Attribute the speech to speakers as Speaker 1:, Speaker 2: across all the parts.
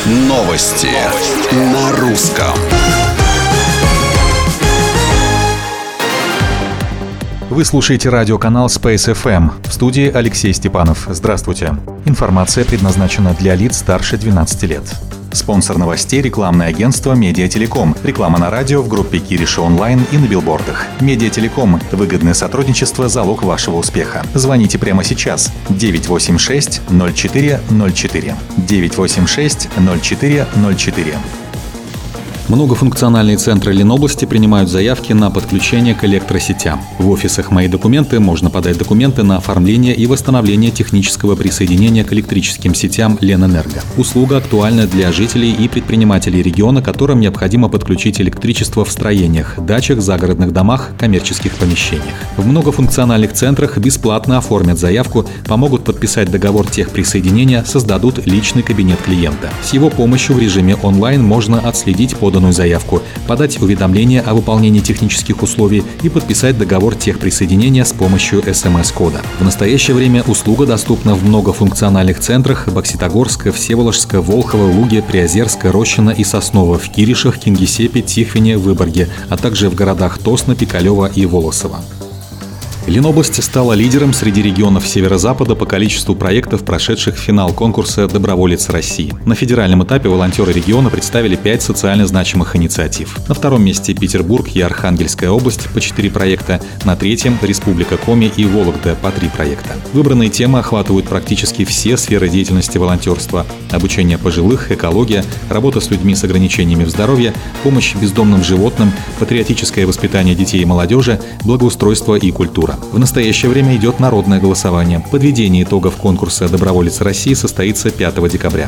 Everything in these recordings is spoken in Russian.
Speaker 1: Новости на русском.
Speaker 2: Вы слушаете радиоканал Space FM. В студии Алексей Степанов. Здравствуйте. Информация предназначена для лиц старше 12 лет. Спонсор новостей — рекламное агентство «Медиателеком». Реклама на радио, в группе Кириша онлайн и на билбордах. «Медиателеком» — выгодное сотрудничество — залог вашего успеха. Звоните прямо сейчас. 986-0404. 986-0404. Многофункциональные центры Ленобласти принимают заявки на подключение к электросетям. В офисах «Мои документы» можно подать документы на оформление и восстановление технического присоединения к электрическим сетям Ленэнерго. Услуга актуальна для жителей и предпринимателей региона, которым необходимо подключить электричество в строениях, дачах, загородных домах, коммерческих помещениях. В многофункциональных центрах бесплатно оформят заявку, помогут подписать договор техприсоединения, создадут личный кабинет клиента. С его помощью в режиме онлайн можно отследить поданную заявку, подать уведомление о выполнении технических условий и подписать договор техприсоединения с помощью СМС-кода. В настоящее время услуга доступна в многофункциональных центрах Бокситогорска, Всеволожска, Волхова, Луге, Приозерска, Рощино и Сосново, в Киришах, Кингисеппе, Тихвине, Выборге, а также в городах Тосно, Пикалево и Волосово. Ленобласть стала лидером среди регионов Северо-Запада по количеству проектов, прошедших финал конкурса «Доброволец России». На федеральном этапе волонтеры региона представили 5 социально значимых инициатив. На втором месте Петербург и Архангельская область по 4 проекта, на третьем Республика Коми и Вологда по 3 проекта. Выбранные темы охватывают практически все сферы деятельности волонтерства: обучение пожилых, экология, работа с людьми с ограничениями в здоровье, помощь бездомным животным, патриотическое воспитание детей и молодежи, благоустройство и культура. В настоящее время идет народное голосование. Подведение итогов конкурса «Доброволец России» состоится 5 декабря.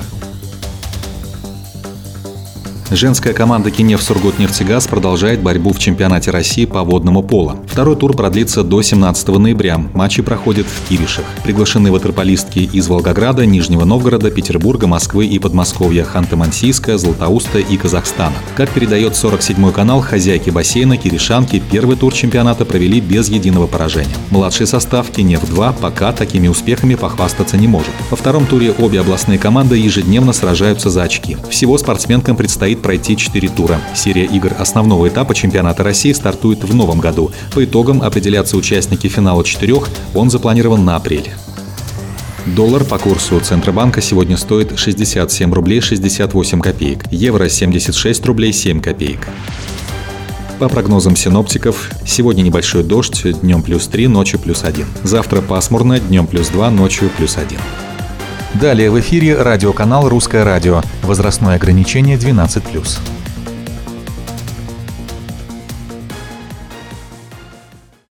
Speaker 2: Женская команда «Кинев Сургутнефтегаз» продолжает борьбу в чемпионате России по водному поло. Второй тур продлится до 17 ноября. Матчи проходят в Киришах. Приглашены ватерполистки из Волгограда, Нижнего Новгорода, Петербурга, Москвы и Подмосковья, Ханты-Мансийска, Златоуста и Казахстана. Как передает 47-й канал, хозяйки бассейна киришанки первый тур чемпионата провели без единого поражения. Младший состав «Кинев-2» пока такими успехами похвастаться не может. Во втором туре обе областные команды ежедневно сражаются за очки. Всего спортсменкам предстоит пройти 4 тура. Серия игр основного этапа чемпионата России стартует в новом году. По итогам определятся участники финала 4, он запланирован на апрель. Доллар по курсу Центробанка сегодня стоит 67 рублей 68 копеек, евро 76 рублей 7 копеек. По прогнозам синоптиков, сегодня небольшой дождь, днем +3, ночью +1. Завтра пасмурно, днем +2, ночью +1. Далее в эфире радиоканал «Русское радио». Возрастное ограничение 12+.